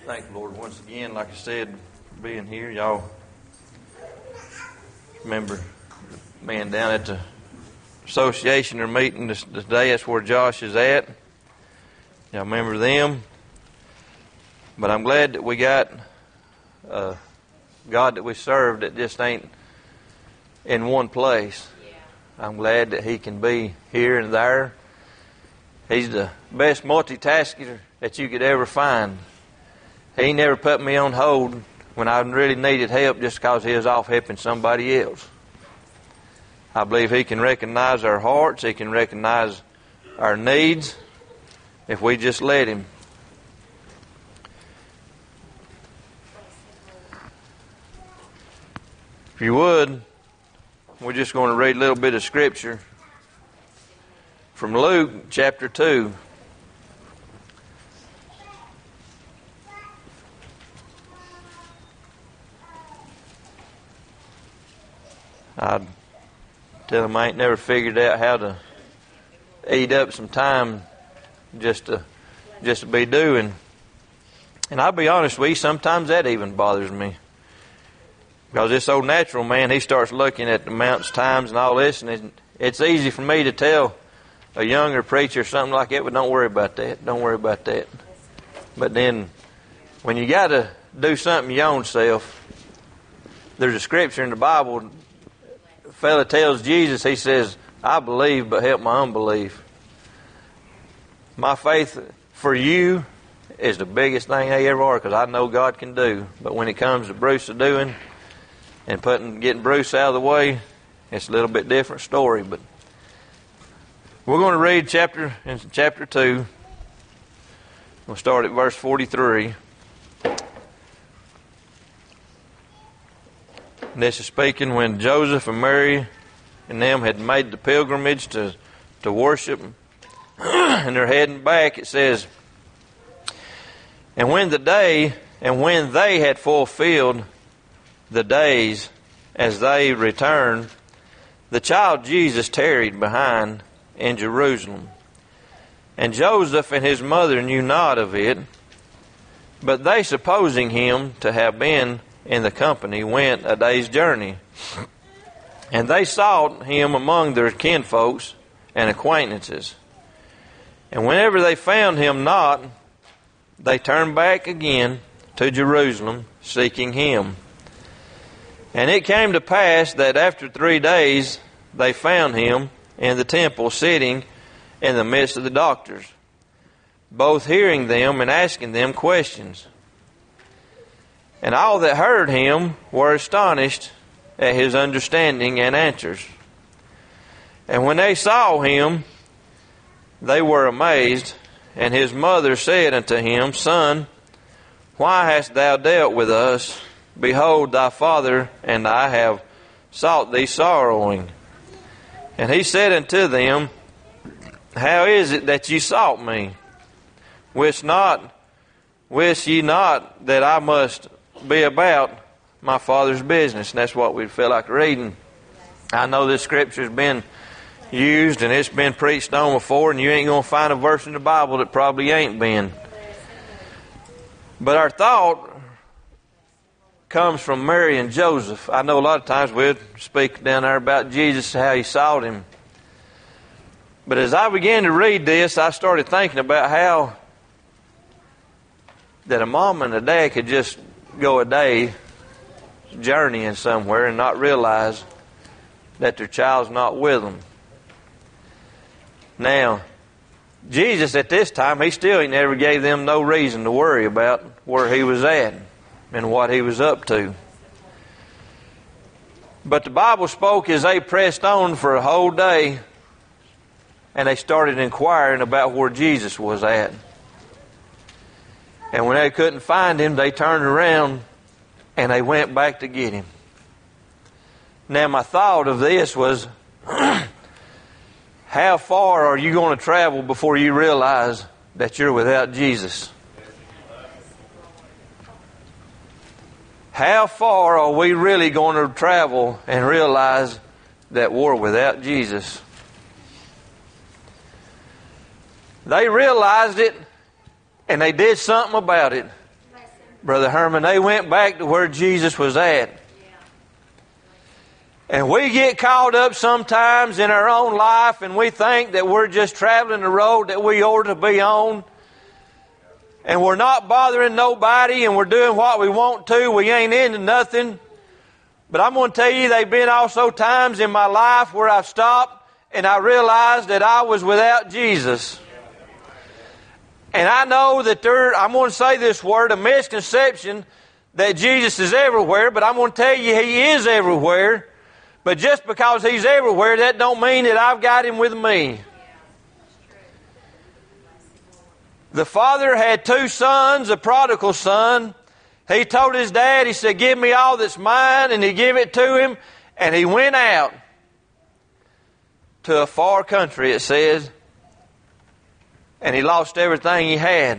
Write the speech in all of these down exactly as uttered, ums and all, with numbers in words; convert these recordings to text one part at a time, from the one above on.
Thank the Lord once again, like I said, being here. Y'all remember being down at the association or meeting this, today. That's where Josh is at. Y'all remember them. But I'm glad that we got uh, God that we serve that just ain't in one place. I'm glad that He can be here and there. He's the best multitasker that you could ever find. He never put me on hold when I really needed help just because He was off helping somebody else. I believe He can recognize our hearts. He can recognize our needs if we just let Him. If you would, we're just going to read a little bit of Scripture from Luke chapter two. I'd tell them I ain't never figured out how to eat up some time just to just to be doing. And I'll be honest with you, sometimes that even bothers me. Because this old natural man, he starts looking at the amounts, times, and all this, and it's, it's easy for me to tell a younger preacher or something like that, but don't worry about that. Don't worry about that. But then, when you got to do something your own self, there's a scripture in the Bible. A fella tells Jesus, he says, I believe, but help my unbelief. My faith for you is the biggest thing they ever are, because I know God can do. But when it comes to Bruce doing and putting getting Bruce out of the way, it's a little bit different story. But we're going to read chapter in chapter two. We'll start at verse forty-three. And this is speaking when Joseph and Mary and them had made the pilgrimage to, to worship, and they're heading back. It says, And when the day, and when they had fulfilled the days as they returned, the child Jesus tarried behind in Jerusalem. And Joseph and his mother knew not of it, but they, supposing him to have been in the company, went a day's journey. And they sought him among their kinfolks and acquaintances. And whenever they found him not, they turned back again to Jerusalem, seeking him. And it came to pass that after three days they found him in the temple, sitting in the midst of the doctors, both hearing them and asking them questions. And all that heard him were astonished at his understanding and answers. And when they saw him, they were amazed. And his mother said unto him, Son, why hast thou dealt with us? Behold, thy father and I have sought thee sorrowing. And he said unto them, How is it that ye sought me? Wist not, wist ye not that I must be about my Father's business? And that's what we feel like reading. I know this scripture's been used and it's been preached on before, and you ain't going to find a verse in the Bible that probably ain't been. But our thought comes from Mary and Joseph. I know a lot of times we'll speak down there about Jesus, how he sought him. But as I began to read this, I started thinking about how that a mom and a dad could just go a day journeying somewhere and not realize that their child's not with them. Now, Jesus at this time, he still he never gave them no reason to worry about where he was at and what he was up to. But the Bible spoke as they pressed on for a whole day, and they started inquiring about where Jesus was at. And when they couldn't find him, they turned around and they went back to get him. Now, my thought of this was, how far are you going to travel before you realize that you're without Jesus? How far are we really going to travel and realize that we're without Jesus? They realized it, and they did something about it. Brother Herman, they went back to where Jesus was at. And we get caught up sometimes in our own life and we think that we're just traveling the road that we ought to be on. And we're not bothering nobody and we're doing what we want to. We ain't into nothing. But I'm going to tell you, there've been also times in my life where I've stopped and I realized that I was without Jesus. And I know that there, I'm going to say this word, a misconception that Jesus is everywhere, but I'm going to tell you He is everywhere. But just because He's everywhere, that don't mean that I've got Him with me. The father had two sons, a prodigal son. He told his dad, he said, give me all that's mine, and he gave it to him, and he went out to a far country, it says, and he lost everything he had.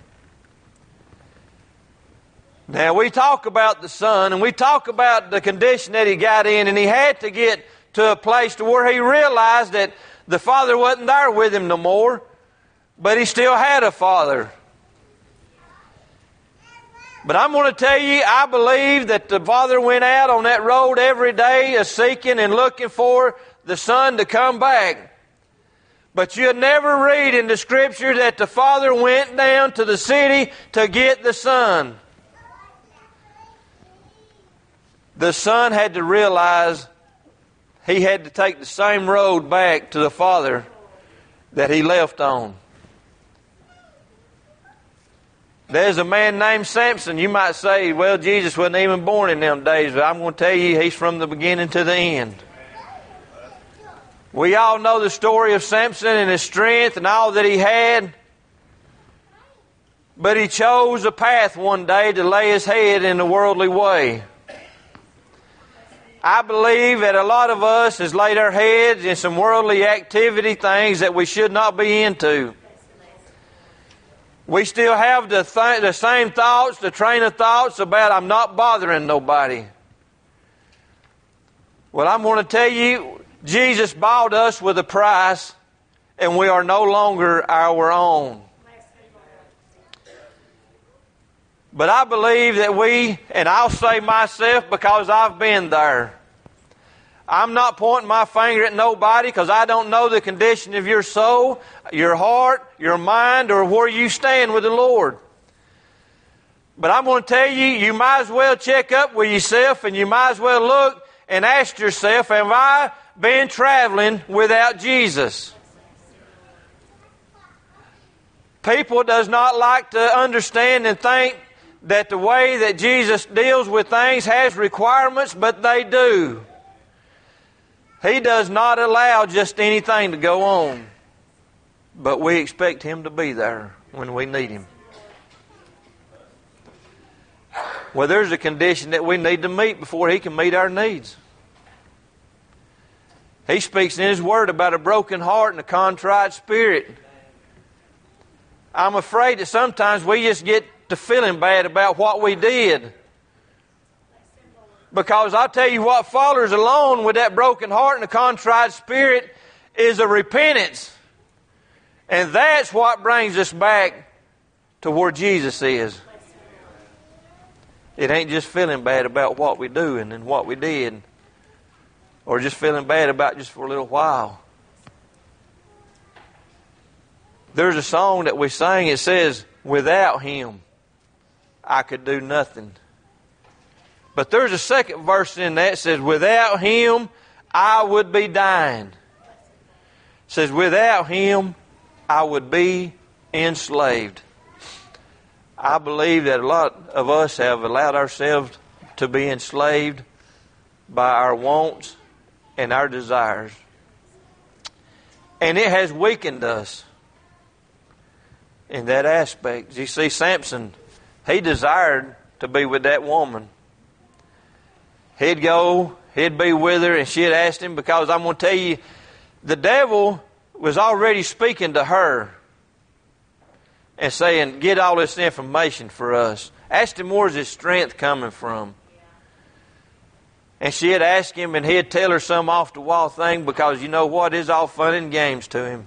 Now, we talk about the son, and we talk about the condition that he got in, and he had to get to a place to where he realized that the father wasn't there with him no more, but he still had a father. But I'm going to tell you, I believe that the father went out on that road every day a seeking and looking for the son to come back. But you'll never read in the Scripture that the father went down to the city to get the son. The son had to realize he had to take the same road back to the father that he left on. There's a man named Samson. You might say, well, Jesus wasn't even born in them days. But I'm going to tell you, he's from the beginning to the end. We all know the story of Samson and his strength and all that he had. But he chose a path one day to lay his head in a worldly way. I believe that a lot of us has laid our heads in some worldly activity, things that we should not be into. We still have the, th- the same thoughts, the train of thoughts about I'm not bothering nobody. Well, I'm going to tell you, Jesus bought us with a price, and we are no longer our own. But I believe that we, and I'll say myself because I've been there. I'm not pointing my finger at nobody because I don't know the condition of your soul, your heart, your mind, or where you stand with the Lord. But I'm going to tell you, you might as well check up with yourself and you might as well look and ask yourself, have I been traveling without Jesus? People does not like to understand and think that the way that Jesus deals with things has requirements, but they do. He does not allow just anything to go on, but we expect Him to be there when we need Him. Well, there's a condition that we need to meet before He can meet our needs. He speaks in His Word about a broken heart and a contrite spirit. I'm afraid that sometimes we just get to feeling bad about what we did. Because I'll tell you what follows along with that broken heart and a contrite spirit is a repentance. And that's what brings us back to where Jesus is. It ain't just feeling bad about what we're doing and what we did. Or just feeling bad about just for a little while. There's a song that we sang, it says, without Him, I could do nothing. But there's a second verse in that that says, without Him, I would be dying. It says, without Him, I would be enslaved. I believe that a lot of us have allowed ourselves to be enslaved by our wants and our desires. And it has weakened us in that aspect. You see, Samson, he desired to be with that woman. He'd go, he'd be with her, and she'd asked him, because I'm going to tell you, the devil was already speaking to her and saying, get all this information for us. Asked him, where's his strength coming from? And she'd ask him, and he'd tell her some off-the-wall thing, because you know what? It's all fun and games to him.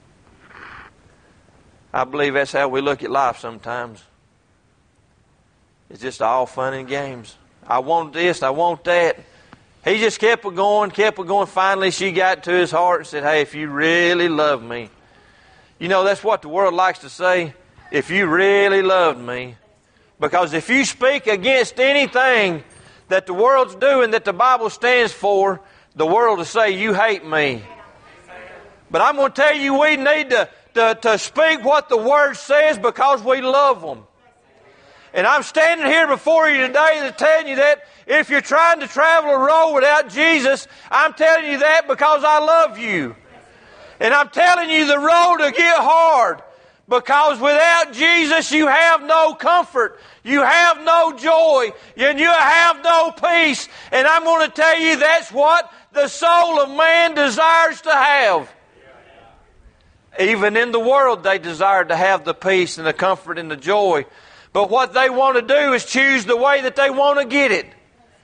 I believe that's how we look at life sometimes. it's just all fun and games. I want this, I want that. He just kept it going, kept it going. Finally, she got to his heart and said, hey, if you really love me. You know, that's what the world likes to say. If you really loved me. Because if you speak against anything that the world's doing that the Bible stands for, the world will say, you hate me. But I'm going to tell you, we need to, to, to speak what the Word says because we love them. And I'm standing here before you today to tell you that if you're trying to travel a road without Jesus, I'm telling you that because I love you. And I'm telling you the road will get hard. Because without Jesus, you have no comfort. You have no joy. And you have no peace. And I'm going to tell you that's what the soul of man desires to have. Even in the world, they desire to have the peace and the comfort and the joy. But what they want to do is choose the way that they want to get it.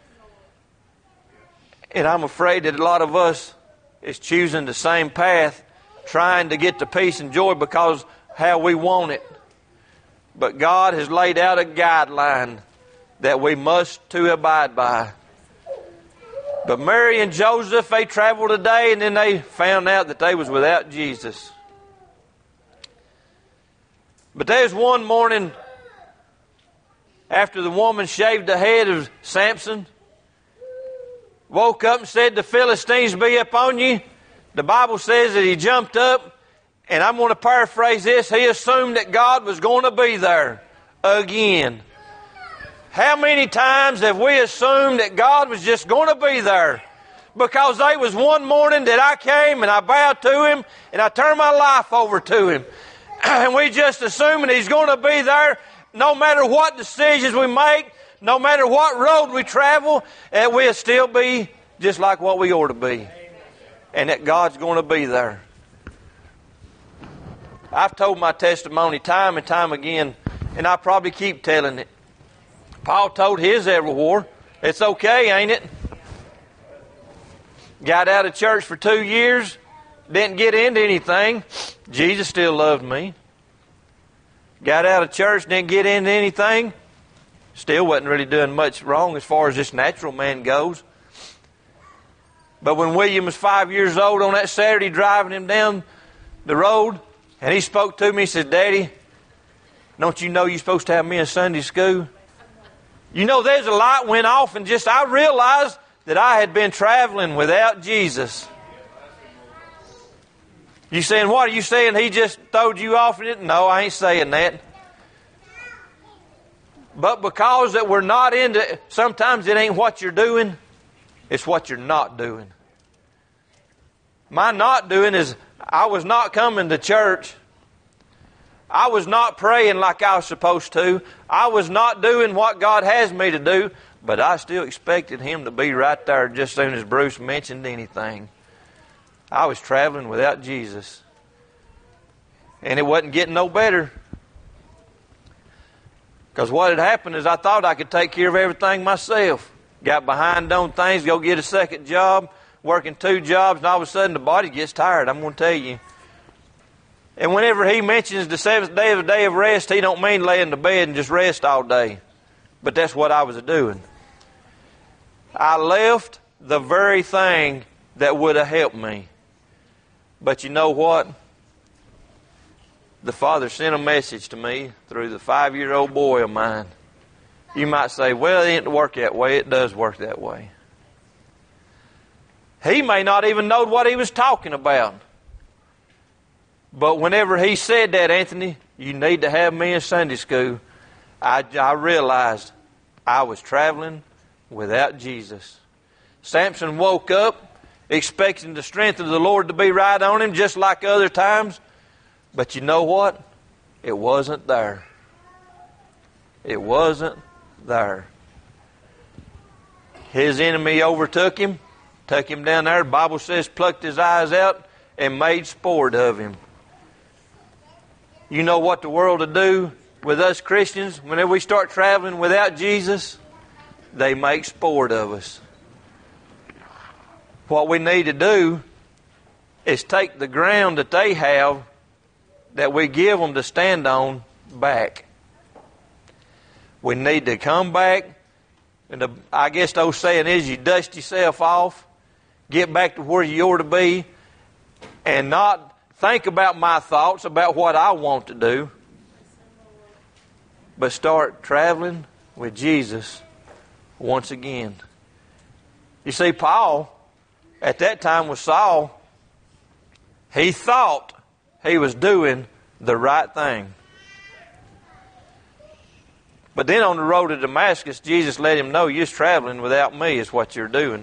And I'm afraid that a lot of us is choosing the same path, trying to get the peace and joy because how we want it. But God has laid out a guideline that we must to abide by. But Mary and Joseph, they traveled a day and then they found out that they was without Jesus. But there's one morning after the woman shaved the head of Samson, woke up and said, the Philistines be upon you. The Bible says that he jumped up, and I'm going to paraphrase this. He assumed that God was going to be there again. How many times have we assumed that God was just going to be there? Because there was one morning that I came and I bowed to Him and I turned my life over to Him. And we just assume that He's going to be there no matter what decisions we make, no matter what road we travel, and we'll still be just like what we ought to be. And that God's going to be there. I've told my testimony time and time again, and I probably keep telling it. Paul told his every war, it's okay, ain't it? Got out of church for two years, didn't get into anything. Jesus still loved me. Got out of church, didn't get into anything. Still wasn't really doing much wrong as far as this natural man goes. But when William was five years old on that Saturday driving him down the road, and he spoke to me, he said, Daddy, don't you know you're supposed to have me in Sunday school? You know, there's a light went off and just I realized that I had been traveling without Jesus. You saying, what are you saying? He just throwed you off in it? No, I ain't saying that. But because that we're not into, sometimes it ain't what you're doing, it's what you're not doing. My not doing is I was not coming to church. I was not praying like I was supposed to. I was not doing what God has me to do, but I still expected Him to be right there just as soon as Bruce mentioned anything. I was traveling without Jesus. And it wasn't getting no better. Because what had happened is I thought I could take care of everything myself. Got behind on things, go get a second job, working two jobs, and all of a sudden the body gets tired, I'm going to tell you. And whenever he mentions the seventh day of the day of rest, he don't mean lay in the bed and just rest all day. But that's what I was doing. I left the very thing that would have helped me. But you know what? The Father sent a message to me through the five-year-old boy of mine. You might say, well, it didn't work that way. It does work that way. He may not even know what he was talking about. But whenever he said that, Anthony, you need to have me in Sunday school, I, I realized I was traveling without Jesus. Samson woke up expecting the strength of the Lord to be right on him just like other times. But you know what? It wasn't there. It wasn't there. His enemy overtook him, took him down there. The Bible says plucked his eyes out and made sport of him. You know what the world will do with us Christians whenever we start traveling without Jesus? They make sport of us. What we need to do is take the ground that they have that we give them to stand on back. We need to come back. And the, I guess the old saying is you dust yourself off, get back to where you ought to be, and not think about my thoughts, about what I want to do, but start traveling with Jesus once again. You see, Paul, at that time with Saul, he thought he was doing the right thing. But then on the road to Damascus, Jesus let him know, you're traveling without me is what you're doing.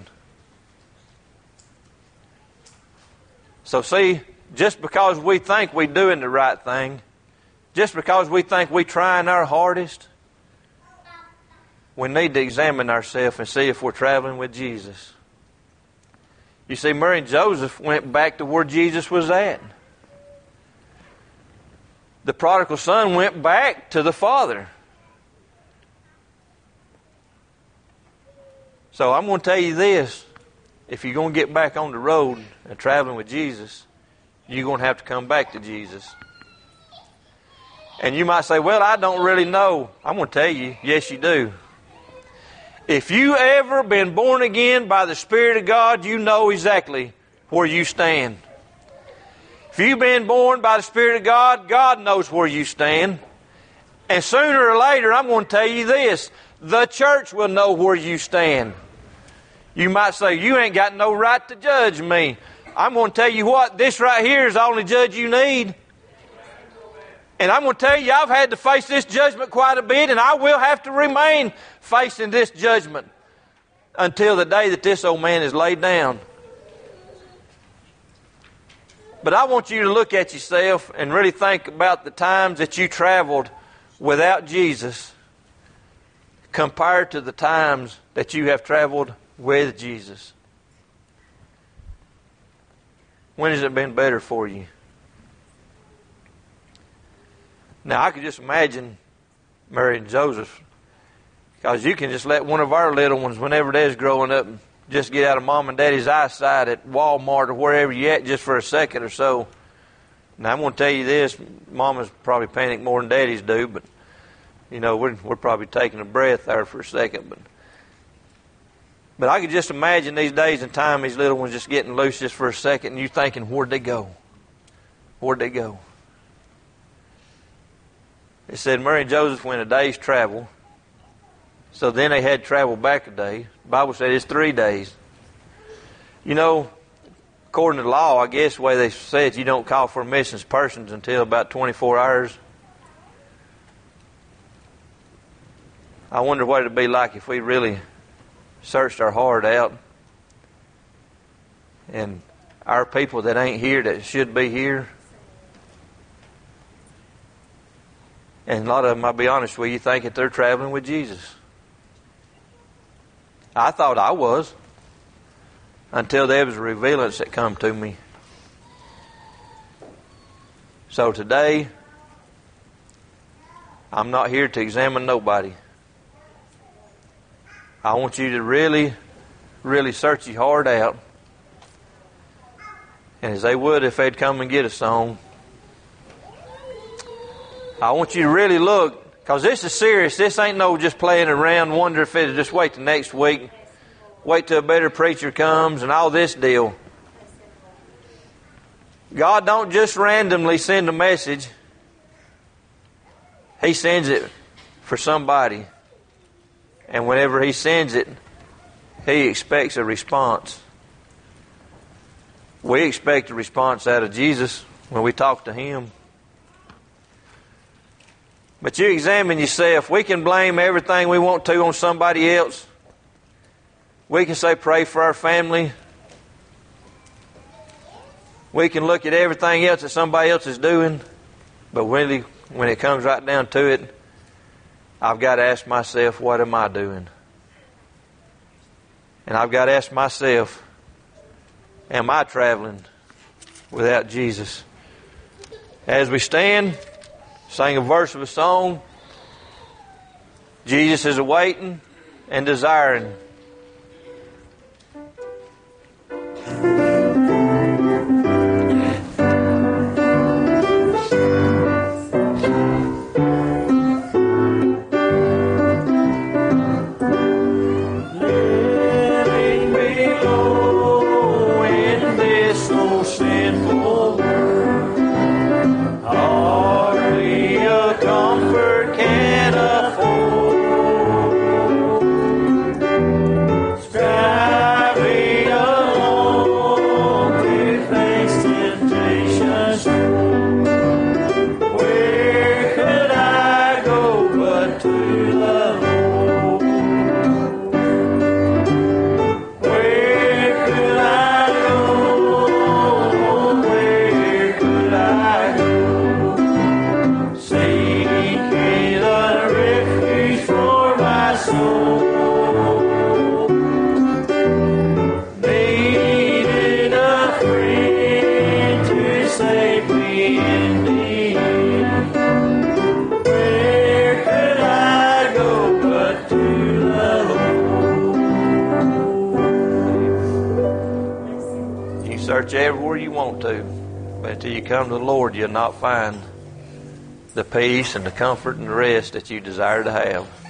So see, just because we think we're doing the right thing, just because we think we're trying our hardest, we need to examine ourselves and see if we're traveling with Jesus. You see, Mary and Joseph went back to where Jesus was at. The prodigal son went back to the Father. So I'm going to tell you this. If you're going to get back on the road and traveling with Jesus, you're going to have to come back to Jesus. And you might say, well, I don't really know. I'm going to tell you, yes, you do. If you ever been born again by the Spirit of God, you know exactly where you stand. If you've been born by the Spirit of God, God knows where you stand. And sooner or later, I'm going to tell you this, the church will know where you stand. You might say, you ain't got no right to judge me. I'm going to tell you what, this right here is the only judge you need. And I'm going to tell you, I've had to face this judgment quite a bit, and I will have to remain facing this judgment until the day that this old man is laid down. But I want you to look at yourself and really think about the times that you traveled without Jesus compared to the times that you have traveled with Jesus. When has it been better for you? Now, I could just imagine Mary and Joseph, because you can just let one of our little ones, whenever they're growing up, just get out of mom and daddy's eyesight at Walmart or wherever you're at just for a second or so. Now, I'm going to tell you this, mamas probably panic more than daddies do, but, you know, we're, we're probably taking a breath there for a second. But, but I could just imagine these days and time, these little ones just getting loose just for a second, and you thinking, where'd they go? Where'd they go? It said Mary and Joseph went a day's travel. So then they had to travel back a day. The Bible said it's three days. You know, according to the law, I guess the way they said you don't call for missing persons until about twenty-four hours. I wonder what it would be like if we really searched our heart out and our people that ain't here that should be here. And a lot of them, I'll be honest with you, think that they're traveling with Jesus. I thought I was until there was a revealance that come to me. So today, I'm not here to examine nobody. I want you to really, really search your heart out. And as they would if they'd come and get a song, I want you to really look, because this is serious. This ain't no just playing around, wonder if it'll just wait till next week, wait till a better preacher comes and all this deal. God don't just randomly send a message. He sends it for somebody. And whenever He sends it, He expects a response. We expect a response out of Jesus when we talk to Him. But you examine yourself. We can blame everything we want to on somebody else. We can say pray for our family. We can look at everything else that somebody else is doing. But really, when it comes right down to it, I've got to ask myself, what am I doing? And I've got to ask myself, am I traveling without Jesus? As we stand, sing a verse of a song. Jesus is awaiting and desiring. search everywhere you want to, but until you come to the Lord, you'll not find the peace and the comfort and the rest that you desire to have.